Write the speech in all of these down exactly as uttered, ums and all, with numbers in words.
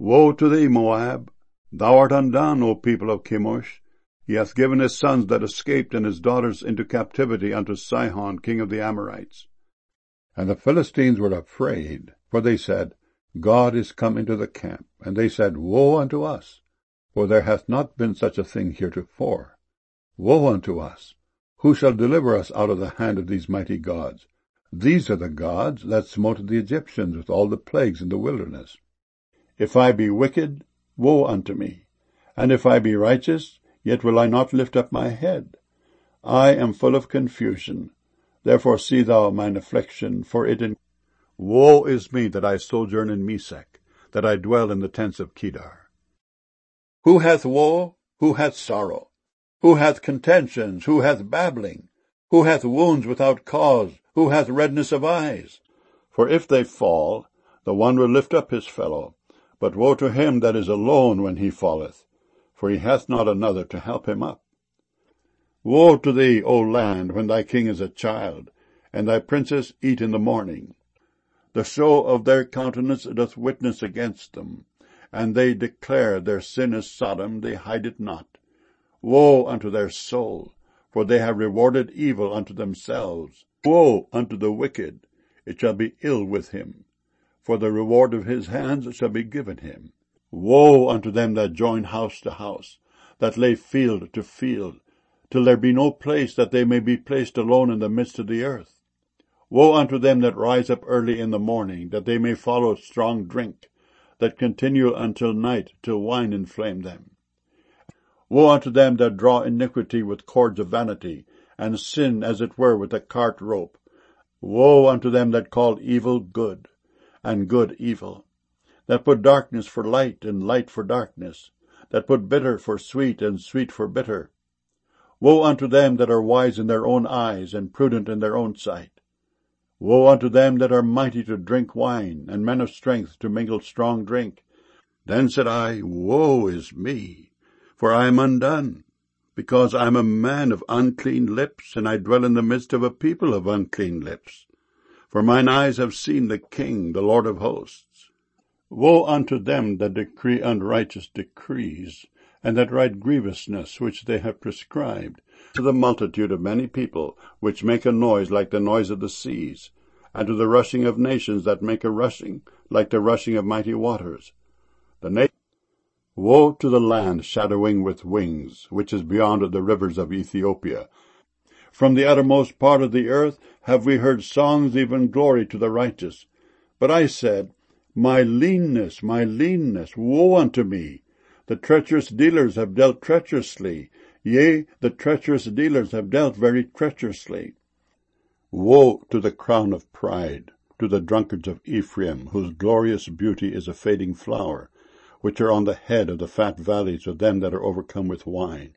Woe to thee, Moab! Thou art undone, O people of Chemosh. He hath given his sons that escaped and his daughters into captivity unto Sihon, king of the Amorites. And the Philistines were afraid, for they said, God is come into the camp. And they said, Woe unto us! For there hath not been such a thing heretofore. Woe unto us! Who shall deliver us out of the hand of these mighty gods? These are the gods that smote the Egyptians with all the plagues in the wilderness. If I be wicked, woe unto me! And if I be righteous, yet will I not lift up my head. I am full of confusion. Therefore see thou mine affliction, for it in... Woe is me that I sojourn in Mesech, that I dwell in the tents of Kedar. Who hath woe? Who hath sorrow? Who hath contentions? Who hath babbling? Who hath wounds without cause? Who hath redness of eyes? For if they fall, the one will lift up his fellow. But woe to him that is alone when he falleth, for he hath not another to help him up. Woe to thee, O land, when thy king is a child, and thy princes eat in the morning. The show of their countenance doth witness against them, and they declare their sin is Sodom, they hide it not. Woe unto their soul, for they have rewarded evil unto themselves. Woe unto the wicked, it shall be ill with him, for the reward of his hands shall be given him. Woe unto them that join house to house, that lay field to field, till there be no place that they may be placed alone in the midst of the earth. Woe unto them that rise up early in the morning, that they may follow strong drink, that continue until night, till wine inflame them. Woe unto them that draw iniquity with cords of vanity, and sin as it were with a cart rope. Woe unto them that call evil good, and good evil, that put darkness for light, and light for darkness, that put bitter for sweet, and sweet for bitter. Woe unto them that are wise in their own eyes, and prudent in their own sight. Woe unto them that are mighty to drink wine, and men of strength to mingle strong drink. Then said I, Woe is me, for I am undone, because I am a man of unclean lips, and I dwell in the midst of a people of unclean lips. For mine eyes have seen the King, the Lord of hosts. Woe unto them that decree unrighteous decrees, and that write grievousness which they have prescribed, to the multitude of many people, which make a noise like the noise of the seas, and to the rushing of nations that make a rushing, like the rushing of mighty waters. The na- Woe to the land shadowing with wings, which is beyond the rivers of Ethiopia. From the uttermost part of the earth have we heard songs, even glory to the righteous. But I said, My leanness, my leanness, woe unto me! The treacherous dealers have dealt treacherously. Yea, the treacherous dealers have dealt very treacherously. Woe to the crown of pride, to the drunkards of Ephraim, whose glorious beauty is a fading flower, which are on the head of the fat valleys of them that are overcome with wine.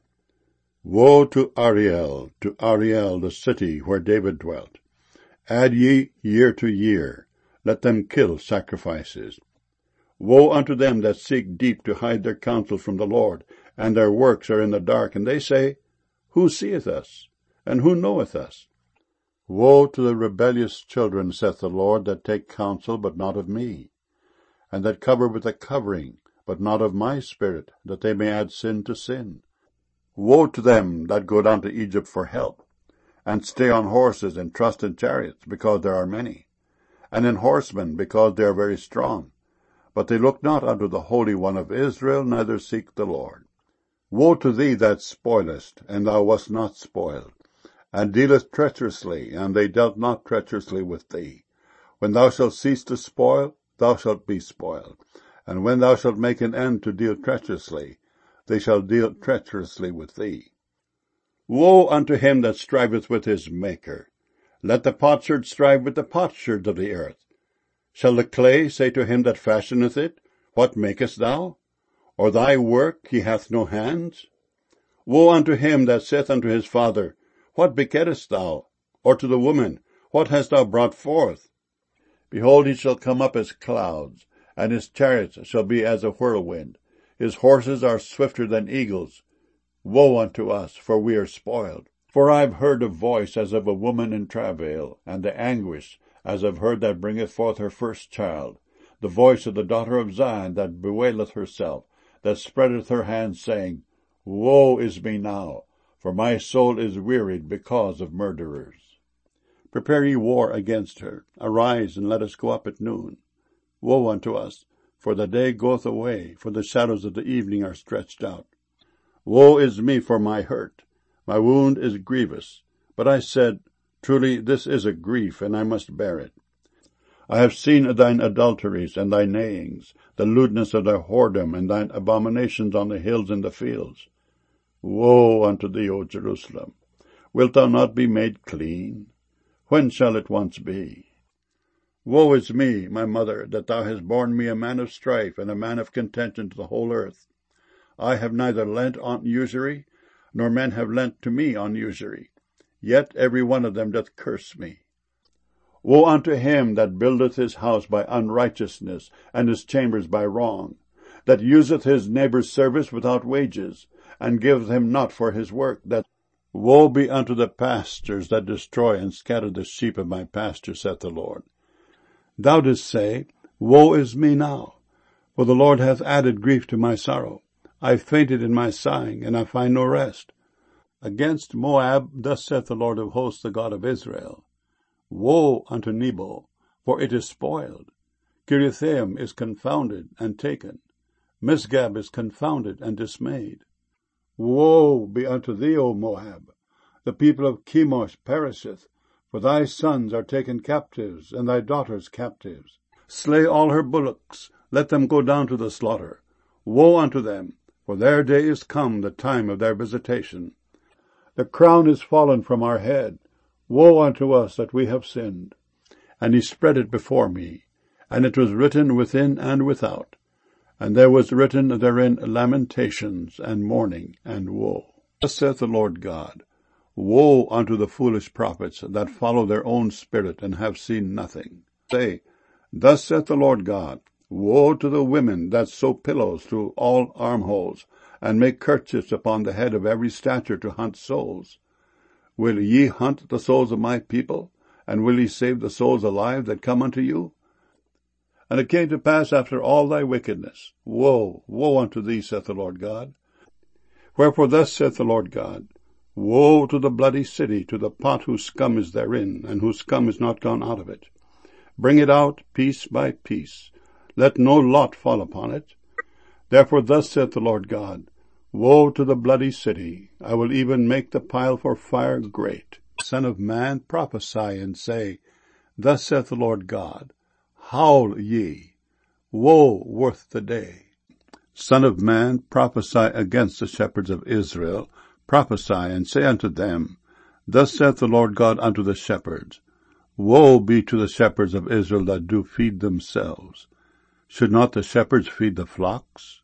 Woe to Ariel, to Ariel, the city where David dwelt. Add ye year to year, let them kill sacrifices. Woe unto them that seek deep to hide their counsel from the Lord, and their works are in the dark, and they say, Who seeth us, and who knoweth us? Woe to the rebellious children, saith the Lord, that take counsel, but not of me, and that cover with a covering, but not of my spirit, that they may add sin to sin. Woe to them that go down to Egypt for help, and stay on horses, and trust in chariots, because there are many, and in horsemen, because they are very strong. But they look not unto the Holy One of Israel, neither seek the Lord. Woe to thee that spoilest, and thou wast not spoiled, and dealest treacherously, and they dealt not treacherously with thee. When thou shalt cease to spoil, thou shalt be spoiled, and when thou shalt make an end to deal treacherously, they shall deal treacherously with thee. Woe unto him that striveth with his Maker! Let the potsherd strive with the potsherds of the earth. Shall the clay say to him that fashioneth it, What makest thou? Or thy work, he hath no hands? Woe unto him that saith unto his father, What begettest thou? Or to the woman, What hast thou brought forth? Behold, he shall come up as clouds, and his chariots shall be as a whirlwind. His horses are swifter than eagles. Woe unto us, for we are spoiled. For I have heard a voice as of a woman in travail, and the anguish, as of her that bringeth forth her first child, the voice of the daughter of Zion that bewaileth herself, that spreadeth her hands, saying, Woe is me now, for my soul is wearied because of murderers. Prepare ye war against her. Arise, and let us go up at noon. Woe unto us, for the day goeth away, for the shadows of the evening are stretched out. Woe is me for my hurt. My wound is grievous. But I said, Truly this is a grief, and I must bear it. I have seen thine adulteries and thy neighings, the lewdness of thy whoredom, and thine abominations on the hills and the fields. Woe unto thee, O Jerusalem! Wilt thou not be made clean? When shall it once be? Woe is me, my mother, that thou hast borne me a man of strife and a man of contention to the whole earth. I have neither lent on usury, nor men have lent to me on usury. Yet every one of them doth curse me. Woe unto him that buildeth his house by unrighteousness, and his chambers by wrong, that useth his neighbour's service without wages, and giveth him not for his work. That Woe be unto the pastors that destroy and scatter the sheep of my pasture, saith the Lord. Thou didst say, Woe is me now, for the Lord hath added grief to my sorrow. I fainted in my sighing, and I find no rest. Against Moab, thus saith the Lord of hosts, the God of Israel, Woe unto Nebo, for it is spoiled. Kiriathaim is confounded and taken. Misgab is confounded and dismayed. Woe be unto thee, O Moab! The people of Chemosh perisheth, for thy sons are taken captives, and thy daughters captives. Slay all her bullocks, let them go down to the slaughter. Woe unto them, for their day is come, the time of their visitation. The crown is fallen from our head. Woe unto us that we have sinned. And he spread it before me, and it was written within and without. And there was written therein lamentations, and mourning, and woe. Thus saith the Lord God, Woe unto the foolish prophets that follow their own spirit, and have seen nothing. Say, Thus saith the Lord God, Woe to the women that sew pillows through all armholes, and make kerchiefs upon the head of every stature to hunt souls. Will ye hunt the souls of my people, and will ye save the souls alive that come unto you? And it came to pass after all thy wickedness, Woe, woe unto thee, saith the Lord God. Wherefore thus saith the Lord God, Woe to the bloody city, to the pot whose scum is therein, and whose scum is not gone out of it. Bring it out piece by piece. Let no lot fall upon it. Therefore thus saith the Lord God, Woe to the bloody city! I will even make the pile for fire great. Son of man, prophesy and say, Thus saith the Lord God, Howl ye, woe worth the day. Son of man, prophesy against the shepherds of Israel, prophesy and say unto them, Thus saith the Lord God unto the shepherds, Woe be to the shepherds of Israel that do feed themselves. Should not the shepherds feed the flocks?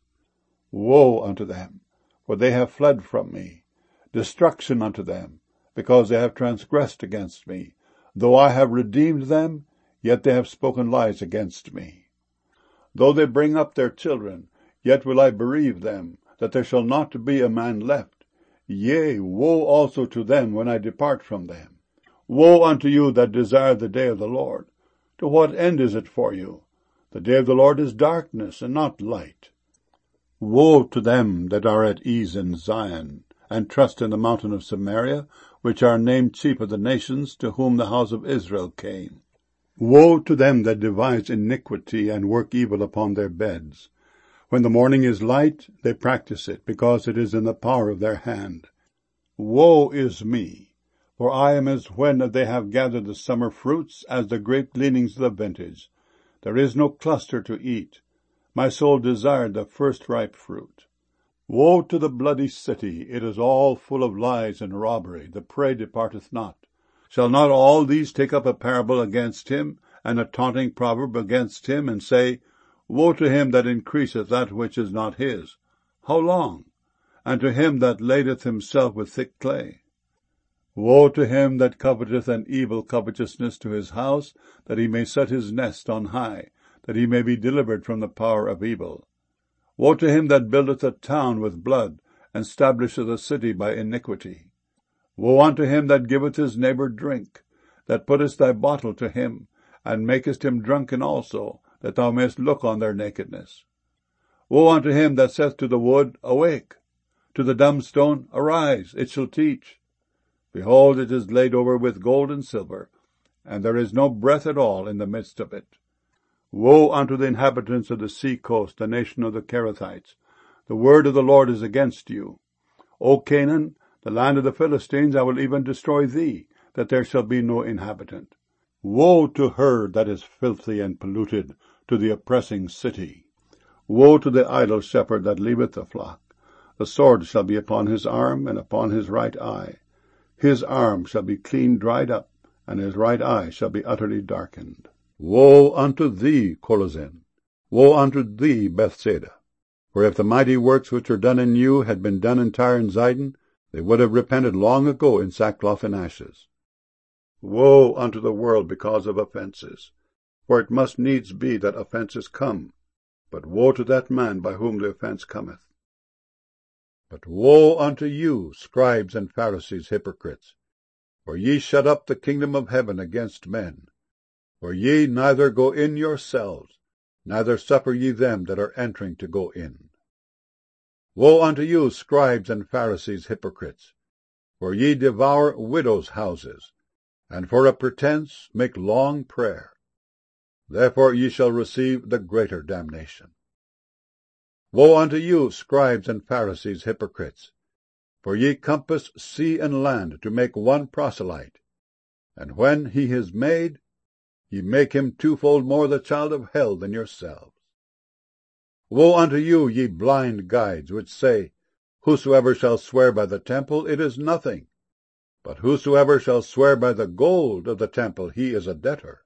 Woe unto them, for they have fled from me. Destruction unto them, because they have transgressed against me. Though I have redeemed them, yet they have spoken lies against me. Though they bring up their children, yet will I bereave them, that there shall not be a man left. Yea, woe also to them when I depart from them. Woe unto you that desire the day of the Lord. To what end is it for you? The day of the Lord is darkness, and not light. Woe to them that are at ease in Zion, and trust in the mountain of Samaria, which are named chief of the nations, to whom the house of Israel came. Woe to them that devise iniquity, and work evil upon their beds. When the morning is light, they practice it, because it is in the power of their hand. Woe is me! For I am as when they have gathered the summer fruits, as the grape gleanings of the vintage. There is no cluster to eat. My soul desired the first ripe fruit. Woe to the bloody city! It is all full of lies and robbery. The prey departeth not. Shall not all these take up a parable against him, and a taunting proverb against him, and say, Woe to him that increaseth that which is not his! How long? And to him that ladeth himself with thick clay. Woe to him that coveteth an evil covetousness to his house, that he may set his nest on high, that he may be delivered from the power of evil. Woe to him that buildeth a town with blood, and stablisheth a city by iniquity. Woe unto him that giveth his neighbor drink, that puttest thy bottle to him, and makest him drunken also, that thou mayest look on their nakedness. Woe unto him that saith to the wood, Awake! To the dumb stone, Arise, it shall teach. Behold, it is laid over with gold and silver, and there is no breath at all in the midst of it. Woe unto the inhabitants of the sea coast, the nation of the Cherethites! The word of the Lord is against you. O Canaan, the land of the Philistines, I will even destroy thee, that there shall be no inhabitant. Woe to her that is filthy and polluted, to the oppressing city! Woe to the idle shepherd that leaveth the flock! The sword shall be upon his arm, and upon his right eye. His arm shall be clean dried up, and his right eye shall be utterly darkened. Woe unto thee, Chorazin! Woe unto thee, Bethsaida! For if the mighty works which are done in you had been done in Tyre and Zidon, they would have repented long ago in sackcloth and ashes. Woe unto the world because of offences! For it must needs be that offences come, but woe to that man by whom the offence cometh. But woe unto you, scribes and Pharisees, hypocrites! For ye shut up the kingdom of heaven against men. For ye neither go in yourselves, neither suffer ye them that are entering to go in. Woe unto you, scribes and Pharisees, hypocrites! For ye devour widows' houses, and for a pretence make long prayer. Therefore ye shall receive the greater damnation. Woe unto you, scribes and Pharisees, hypocrites! For ye compass sea and land to make one proselyte, and when he is made, ye make him twofold more the child of hell than yourselves. Woe unto you, ye blind guides, which say, Whosoever shall swear by the temple, it is nothing, but whosoever shall swear by the gold of the temple, he is a debtor.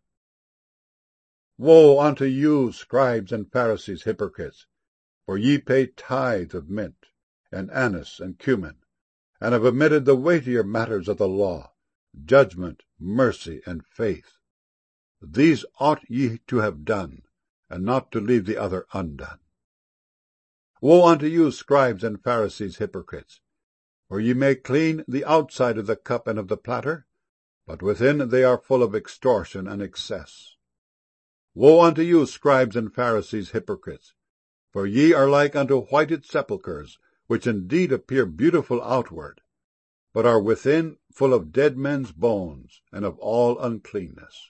Woe unto you, scribes and Pharisees, hypocrites! For ye pay tithe of mint, and anise, and cumin, and have omitted the weightier matters of the law, judgment, mercy, and faith. These ought ye to have done, and not to leave the other undone. Woe unto you, scribes and Pharisees, hypocrites! For ye make clean the outside of the cup and of the platter, but within they are full of extortion and excess. Woe unto you, scribes and Pharisees, hypocrites! For ye are like unto whited sepulchres, which indeed appear beautiful outward, but are within full of dead men's bones, and of all uncleanness.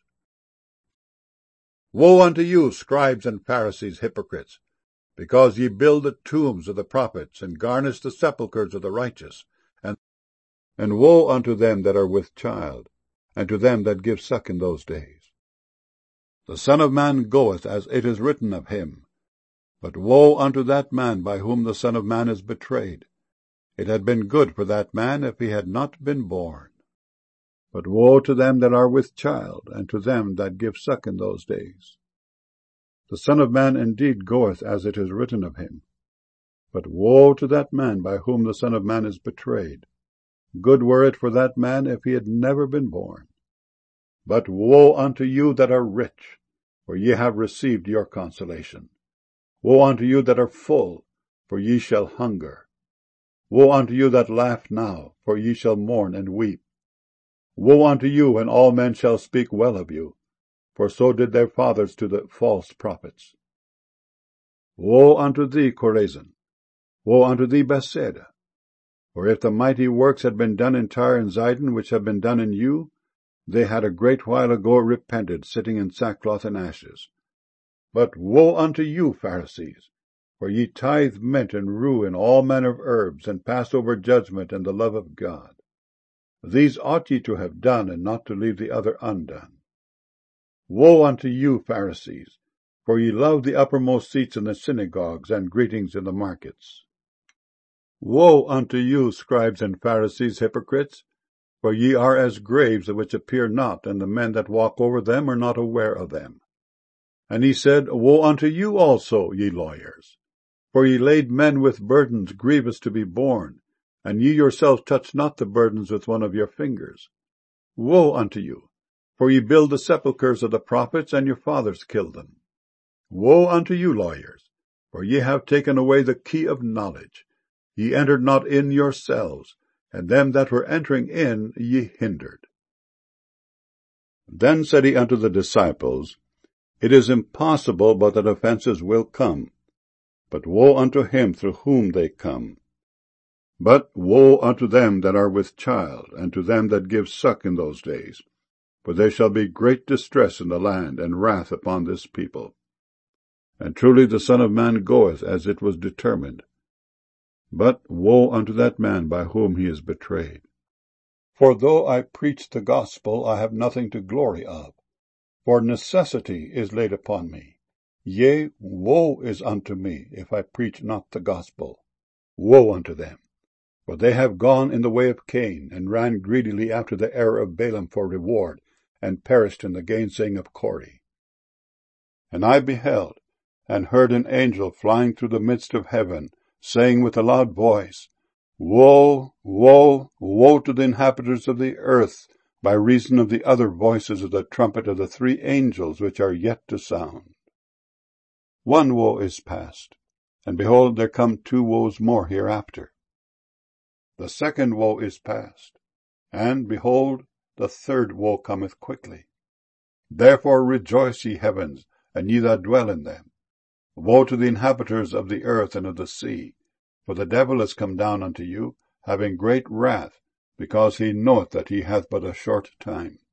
Woe unto you, scribes and Pharisees, hypocrites! Because ye build the tombs of the prophets, and garnish the sepulchres of the righteous, and, and woe unto them that are with child, and to them that give suck in those days. The Son of Man goeth as it is written of him. But woe unto that man by whom the Son of Man is betrayed. It had been good for that man if he had not been born. But woe to them that are with child, and to them that give suck in those days. The Son of Man indeed goeth as it is written of him. But woe to that man by whom the Son of Man is betrayed. Good were it for that man if he had never been born. But woe unto you that are rich, for ye have received your consolation. Woe unto you that are full, for ye shall hunger. Woe unto you that laugh now, for ye shall mourn and weep. Woe unto you when all men shall speak well of you, for so did their fathers to the false prophets. Woe unto thee, Chorazin! Woe unto thee, Bethsaida! For if the mighty works had been done in Tyre and Zidon, which have been done in you, they had a great while ago repented, sitting in sackcloth and ashes. But woe unto you, Pharisees! For ye tithe mint and rue and all manner of herbs, and pass over judgment and the love of God. These ought ye to have done, and not to leave the other undone. Woe unto you, Pharisees! For ye love the uppermost seats in the synagogues, and greetings in the markets. Woe unto you, scribes and Pharisees, hypocrites! For ye are as graves which appear not, and the men that walk over them are not aware of them. And he said, Woe unto you also, ye lawyers! For ye laid men with burdens grievous to be borne, and ye yourselves touch not the burdens with one of your fingers. Woe unto you! For ye build the sepulchres of the prophets, and your fathers killed them. Woe unto you, lawyers! For ye have taken away the key of knowledge. Ye entered not in yourselves, and them that were entering in ye hindered. Then said he unto the disciples, It is impossible but that offences will come, but woe unto him through whom they come. But woe unto them that are with child, and to them that give suck in those days, for there shall be great distress in the land, and wrath upon this people. And truly the Son of Man goeth as it was determined. But woe unto that man by whom he is betrayed. For though I preach the gospel, I have nothing to glory of, for necessity is laid upon me. Yea, woe is unto me, if I preach not the gospel. Woe unto them! For they have gone in the way of Cain, and ran greedily after the error of Balaam for reward, and perished in the gainsaying of Kore. And I beheld, and heard an angel flying through the midst of heaven, saying with a loud voice, Woe, woe, woe to the inhabitants of the earth, by reason of the other voices of the trumpet of the three angels which are yet to sound. One woe is past, and behold, there come two woes more hereafter. The second woe is past, and behold, the third woe cometh quickly. Therefore rejoice, ye heavens, and ye that dwell in them. Woe to the inhabitants of the earth and of the sea, for the devil is come down unto you, having great wrath, because he knoweth that he hath but a short time.